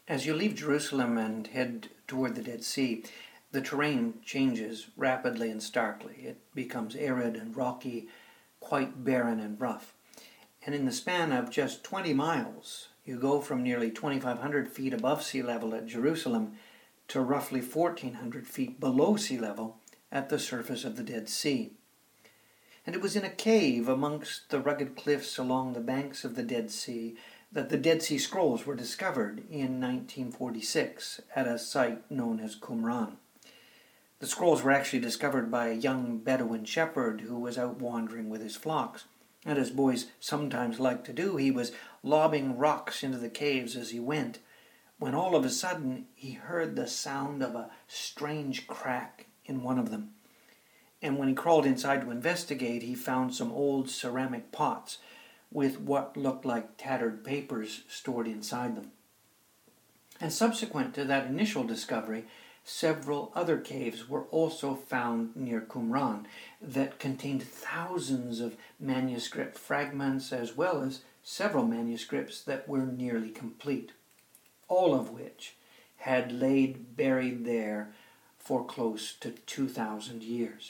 As you leave Jerusalem and head toward the Dead Sea, the terrain changes rapidly and starkly. It becomes arid and rocky, quite barren and rough. And in the span of just 20 miles, you go from nearly 2,500 feet above sea level at Jerusalem to roughly 1,400 feet below sea level at the surface of the Dead Sea. And it was in a cave amongst the rugged cliffs along the banks of the Dead Sea that the Dead Sea Scrolls were discovered in 1946 at a site known as Qumran. The scrolls were actually discovered by a young Bedouin shepherd who was out wandering with his flocks. And as boys sometimes like to do, he was lobbing rocks into the caves as he went, when all of a sudden he heard the sound of a strange crack in one of them. And when he crawled inside to investigate, he found some old ceramic pots with what looked like tattered papers stored inside them. And subsequent to that initial discovery, several other caves were also found near Qumran that contained thousands of manuscript fragments, as well as several manuscripts that were nearly complete, all of which had laid buried there for close to 2,000 years.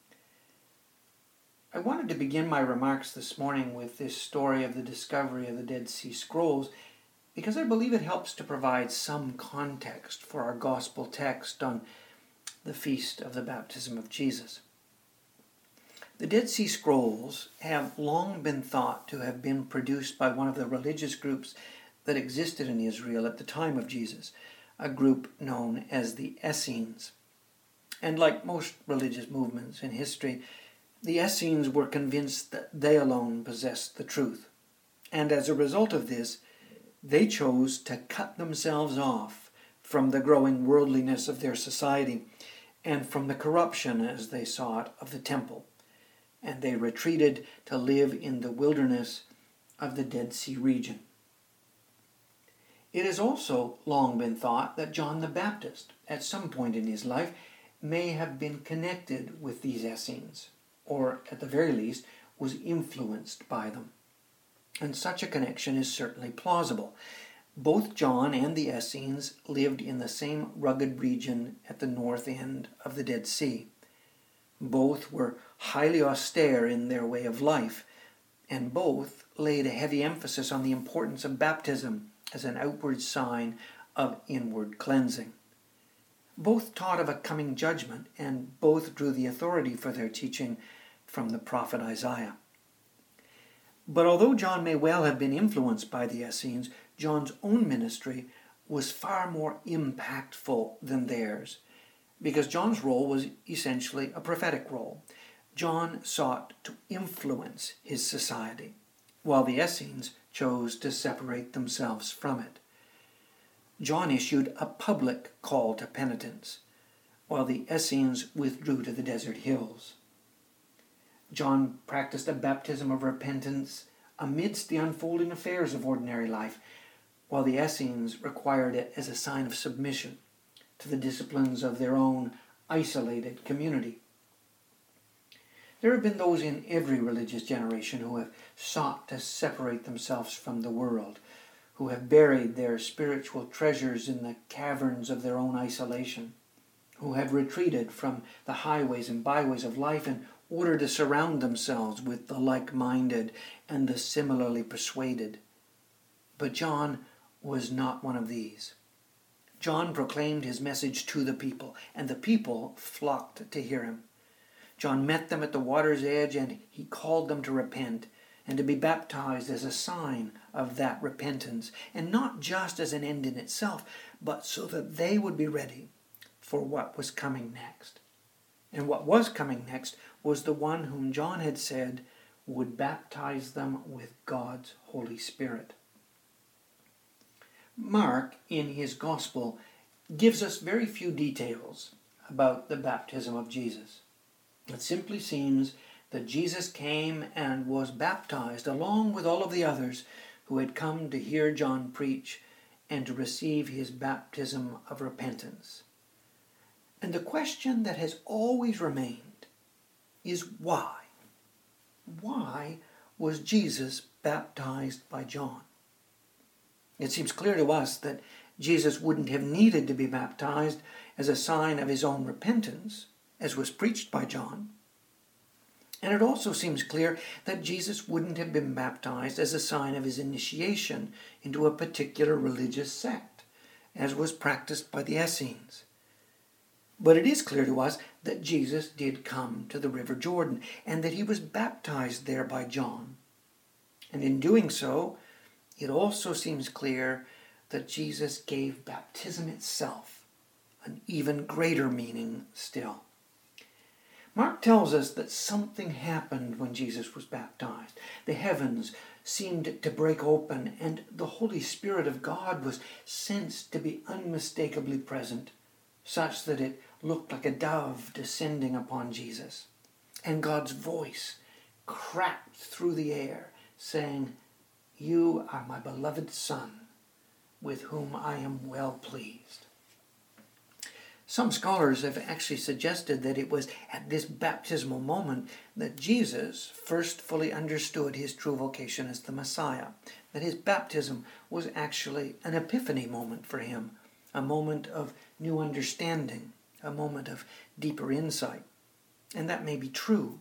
I wanted to begin my remarks this morning with this story of the discovery of the Dead Sea Scrolls because I believe it helps to provide some context for our gospel text on the feast of the baptism of Jesus. The Dead Sea Scrolls have long been thought to have been produced by one of the religious groups that existed in Israel at the time of Jesus, a group known as the Essenes. And like most religious movements in history, the Essenes were convinced that they alone possessed the truth. And as a result of this, they chose to cut themselves off from the growing worldliness of their society and from the corruption, as they saw it, of the temple. And they retreated to live in the wilderness of the Dead Sea region. It has also long been thought that John the Baptist, at some point in his life, may have been connected with these Essenes, or at the very least, was influenced by them. And such a connection is certainly plausible. Both John and the Essenes lived in the same rugged region at the north end of the Dead Sea. Both were highly austere in their way of life, and both laid a heavy emphasis on the importance of baptism as an outward sign of inward cleansing. Both taught of a coming judgment, and both drew the authority for their teaching from the prophet Isaiah. But although John may well have been influenced by the Essenes, John's own ministry was far more impactful than theirs, because John's role was essentially a prophetic role. John sought to influence his society, while the Essenes chose to separate themselves from it. John issued a public call to penitence, while the Essenes withdrew to the desert hills. John practiced a baptism of repentance amidst the unfolding affairs of ordinary life, while the Essenes required it as a sign of submission to the disciplines of their own isolated community. There have been those in every religious generation who have sought to separate themselves from the world, who have buried their spiritual treasures in the caverns of their own isolation, who have retreated from the highways and byways of life in order to surround themselves with the like-minded and the similarly persuaded. But John was not one of these. John proclaimed his message to the people, and the people flocked to hear him. John met them at the water's edge, and he called them to repent and to be baptized as a sign of that repentance, and not just as an end in itself, but so that they would be ready for what was coming next. And what was coming next was the one whom John had said would baptize them with God's Holy Spirit. Mark, in his Gospel, gives us very few details about the baptism of Jesus. It simply seems that Jesus came and was baptized along with all of the others who had come to hear John preach and to receive his baptism of repentance. And the question that has always remained is why? Why was Jesus baptized by John? It seems clear to us that Jesus wouldn't have needed to be baptized as a sign of his own repentance, as was preached by John. And it also seems clear that Jesus wouldn't have been baptized as a sign of his initiation into a particular religious sect, as was practiced by the Essenes. But it is clear to us that Jesus did come to the River Jordan, and that he was baptized there by John. And in doing so, it also seems clear that Jesus gave baptism itself an even greater meaning still. Mark tells us that something happened when Jesus was baptized. The heavens seemed to break open, and the Holy Spirit of God was sensed to be unmistakably present, such that it looked like a dove descending upon Jesus. And God's voice cracked through the air, saying, "You are my beloved Son, with whom I am well pleased." Some scholars have actually suggested that it was at this baptismal moment that Jesus first fully understood his true vocation as the Messiah, that his baptism was actually an epiphany moment for him, a moment of new understanding, a moment of deeper insight. And that may be true.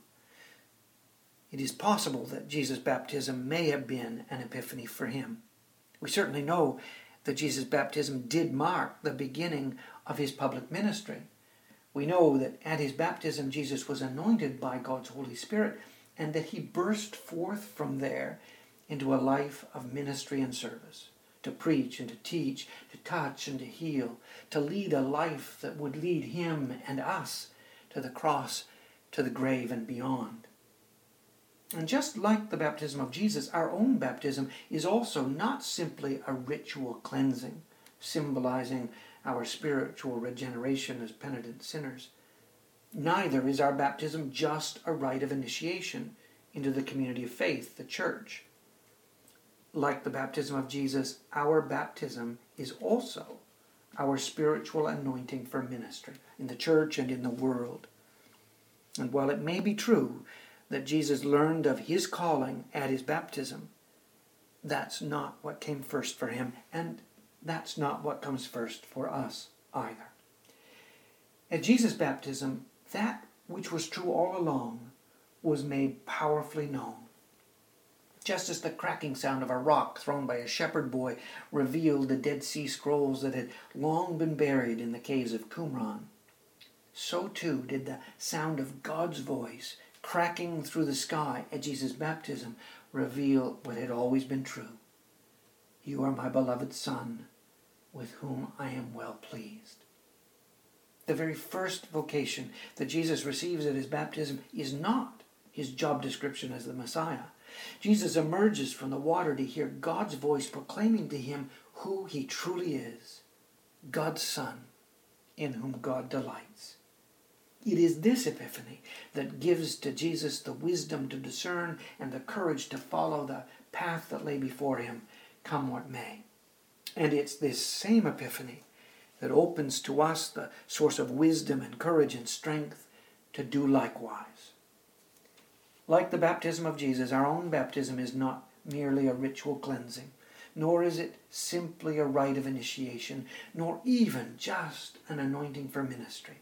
It is possible that Jesus' baptism may have been an epiphany for him. We certainly know that Jesus' baptism did mark the beginning of his public ministry. We know that at his baptism Jesus was anointed by God's Holy Spirit, and that he burst forth from there into a life of ministry and service, to preach and to teach, to touch and to heal, to lead a life that would lead him and us to the cross, to the grave and beyond. And just like the baptism of Jesus, our own baptism is also not simply a ritual cleansing, symbolizing our spiritual regeneration as penitent sinners. Neither is our baptism just a rite of initiation into the community of faith, the church. Like the baptism of Jesus, our baptism is also our spiritual anointing for ministry in the church and in the world. And while it may be true that Jesus learned of his calling at his baptism, that's not what came first for him, and that's not what comes first for us either. At Jesus' baptism, that which was true all along was made powerfully known. Just as the cracking sound of a rock thrown by a shepherd boy revealed the Dead Sea Scrolls that had long been buried in the caves of Qumran, so too did the sound of God's voice cracking through the sky at Jesus' baptism reveal what had always been true. "You are my beloved Son, with whom I am well pleased." The very first vocation that Jesus receives at his baptism is not his job description as the Messiah. Jesus emerges from the water to hear God's voice proclaiming to him who he truly is, God's Son, in whom God delights. It is this epiphany that gives to Jesus the wisdom to discern and the courage to follow the path that lay before him, come what may. And it's this same epiphany that opens to us the source of wisdom and courage and strength to do likewise. Like the baptism of Jesus, our own baptism is not merely a ritual cleansing, nor is it simply a rite of initiation, nor even just an anointing for ministry.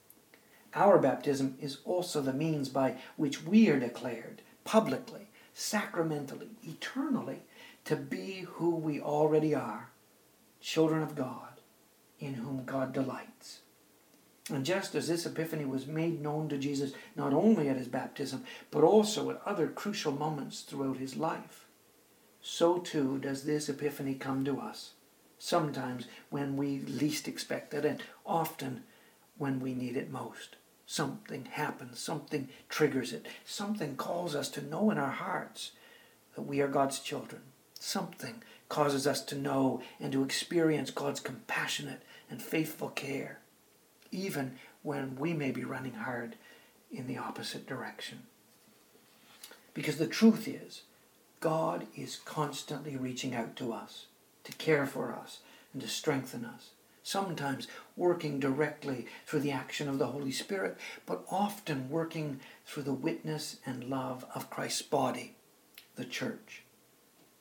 Our baptism is also the means by which we are declared publicly, sacramentally, eternally to be who we already are, children of God, in whom God delights. And just as this epiphany was made known to Jesus not only at his baptism, but also at other crucial moments throughout his life, so too does this epiphany come to us, sometimes when we least expect it, and often when we need it most. Something happens, something triggers it, something calls us to know in our hearts that we are God's children. Something causes us to know and to experience God's compassionate and faithful care, even when we may be running hard in the opposite direction. Because the truth is, God is constantly reaching out to us, to care for us, and to strengthen us. Sometimes working directly through the action of the Holy Spirit, but often working through the witness and love of Christ's body, the church.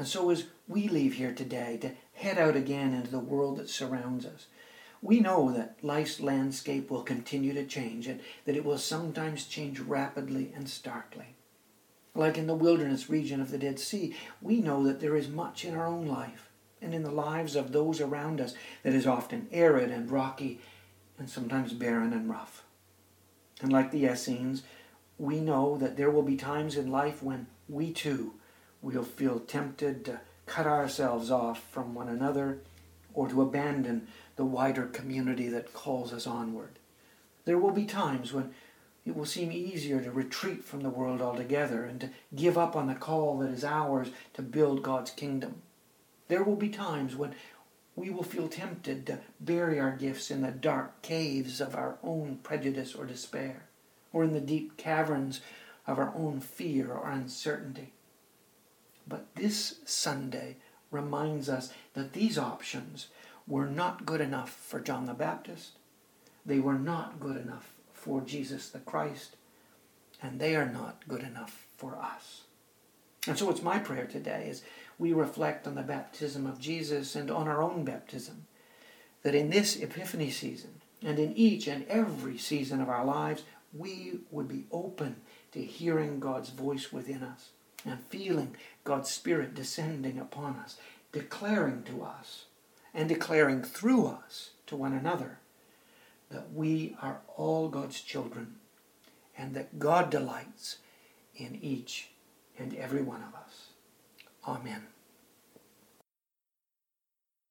And so as we leave here today to head out again into the world that surrounds us, we know that life's landscape will continue to change and that it will sometimes change rapidly and starkly. Like in the wilderness region of the Dead Sea, we know that there is much in our own life and in the lives of those around us that is often arid and rocky and sometimes barren and rough. And like the Essenes, we know that there will be times in life when we too will feel tempted to cut ourselves off from one another or to abandon the wider community that calls us onward. There will be times when it will seem easier to retreat from the world altogether and to give up on the call that is ours to build God's kingdom. There will be times when we will feel tempted to bury our gifts in the dark caves of our own prejudice or despair, or in the deep caverns of our own fear or uncertainty. But this Sunday reminds us that these options were not good enough for John the Baptist. They were not good enough for Jesus the Christ. And they are not good enough for us. And so it's my prayer today as we reflect on the baptism of Jesus and on our own baptism, that in this Epiphany season and in each and every season of our lives, we would be open to hearing God's voice within us and feeling God's Spirit descending upon us, declaring to us and declaring through us to one another that we are all God's children and that God delights in each and every one of us. Amen.